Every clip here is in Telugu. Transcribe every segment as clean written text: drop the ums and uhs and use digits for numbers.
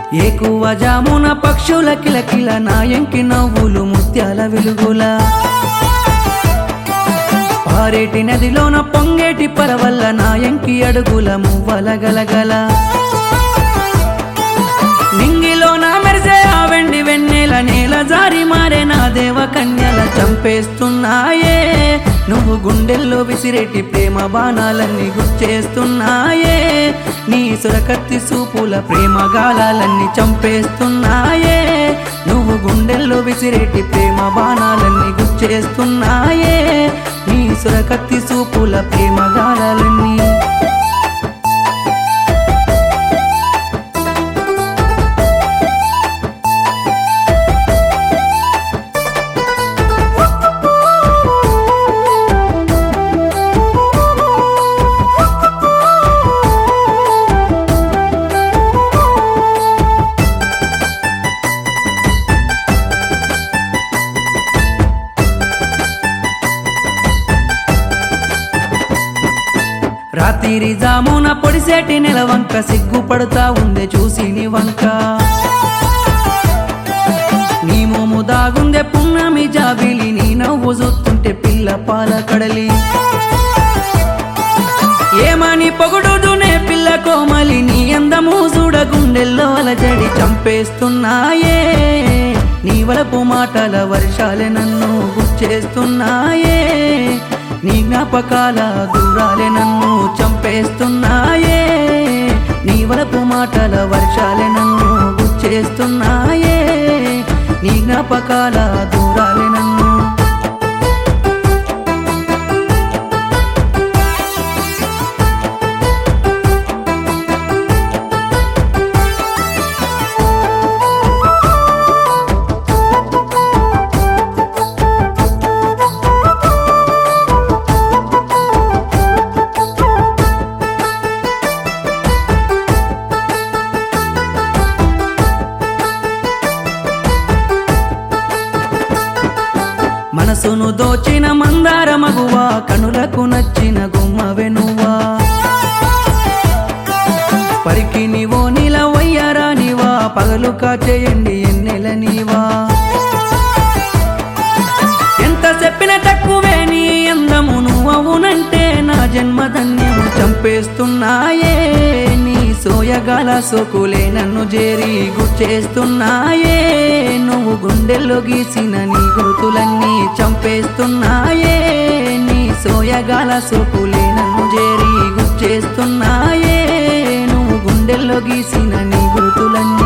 ఏకువ జామున పక్షుల కిలకిల నాయంకి నవ్వులు ముత్యాల వెలుగుల పారేటి నదిలోన పొంగేటి పరవల్ల నాయంకి అడుగుల మువ్వల గలగల నింగిలోన మెరిసే ఆ వెండి వెన్నెల నేల జారి మారే నా దేవ కన్యల చంపేస్తున్నాయే నువ్వు గుండెల్లో విసిరేటి ప్రేమ బాణాలన్నీ గుచ్చేస్తున్నాయే నీ సురకత్తి సూపుల ప్రేమ గాలాలన్నీ చంపేస్తున్నాయే నువ్వు గుండెల్లో విసిరేటి ప్రేమ బాణాలన్నీ గుచ్చేస్తున్నాయే నీ సురకత్తి సూపుల ప్రేమ గాలాలన్నీ రాత్రి జామున పొడిసేటి నెలవంక సిగ్గుపడుతా ఉందే చూసి నీ వంక నీ మోము దాగుందే పున్నమి జాబిలి నీ నవ్వు చూస్తుంటే పిల్ల పాల కడలి ఏమని పొగుడుదునే పిల్ల కోమలి నీ అందము చూడ గుండెల్లో అలజడి చంపేస్తున్నాయే నీ వలపు మాటల వర్షాలే నన్ను గుచ్చేస్తున్నాయే నీ జ్ఞాపకాల దూరాలే నన్ను చంపేస్తున్నాయే నీ వలపు మాటల వర్షాలే నన్ను గుచ్చేస్తున్నాయే నీ జ్ఞాపకాల దూరాలే నన్ను మనసును దోచిన మందార మగువా కనులకు నచ్చిన గుమ్మవే నువ్వా పరికి నీవో నీల వయ్యారా నీవా పగలు కాచేయండి ఎన్నెల నీవా ఎంత చెప్పిన తక్కువే నీ అందము నువ్వవునంటే నా జన్మధన్యము చంపేస్తున్నాయే నీ సోయగాల సోకులే నన్ను చేరి గుచ్చేస్తున్నాయే నువ్వు గుండెల్లో గీసిన నీ గుర్తులన్నీ చంపేస్తున్నాయే నీ సోయగాల సోకులే నన్ను చేరి గుచ్చేస్తున్నాయే నువ్వు గుండెల్లో గీసిన నీ గుర్తులన్నీ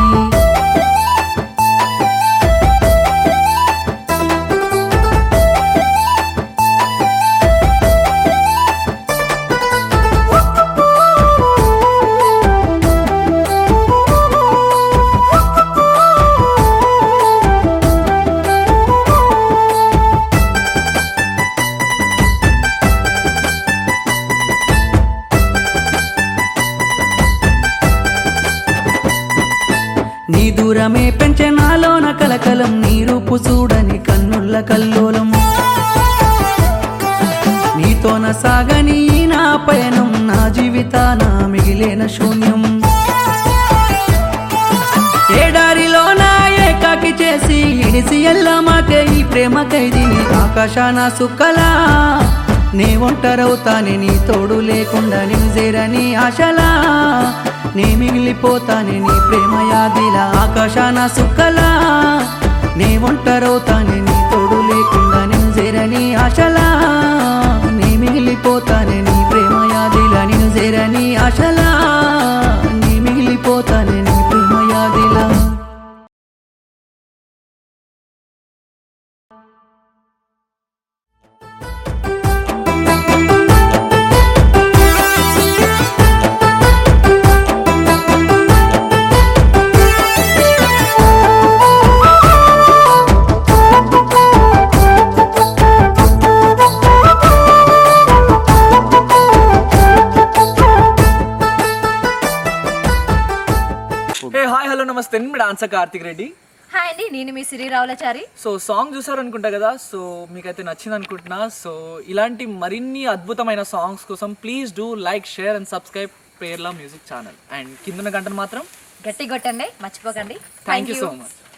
నీ దూరమే పెంచే నాలోన కలకలం నీ రూపు చూడని కన్నుల్ల కల్లోలం నీతోన సాగని నా పయనం నా జీవితాన మిగిలేన శూన్యం ఏడారిలో నా ఏకాకి చేసి ఇడిసి ఎల్లమాకే ఈ ప్రేమ ఖైదీని ఆకాశాన సుక్కలా నే ఒంటరవుతానే నీ తోడు లేకుండా నేను చేరని ఆశలా నే మిగిలిపోతానే నీ ప్రేమ యాదిలా ఆకాశాన సుక్కలా నే ఒంటరవుతానే నీ తోడు లేకుండా నేను చేరని ఆశలా నే మిగిలిపోతానే నీ ప్రేమ యాదిలా నేను చేరని ఆశలా నే మిగిలిపోతానే నీ ప్రేమ యాదిలా నమస్తే మీ డాన్సర్ కార్తిక్ రెడ్డి. హాయ్ అండి, నేను మీ సిరి రావులచారి. సో సాంగ్ చూసారు అనుకుంటా కదా, సో మీకైతే నచ్చింది అనుకుంటున్నా. సో ఇలాంటి మరిన్ని అద్భుతమైన సాంగ్స్ కోసం please do like, share and subscribe ప్రేర్లా మ్యూజిక్ ఛానల్. అండ్ కింద గంటను మాత్రం గట్టి కొట్టండి, మర్చిపోకండి. Thank you so much.